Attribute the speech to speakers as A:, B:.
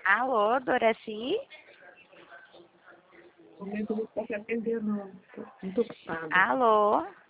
A: Alô, Doraci?
B: No momento não posso atender, não. Tô muito ocupada.
A: Alô?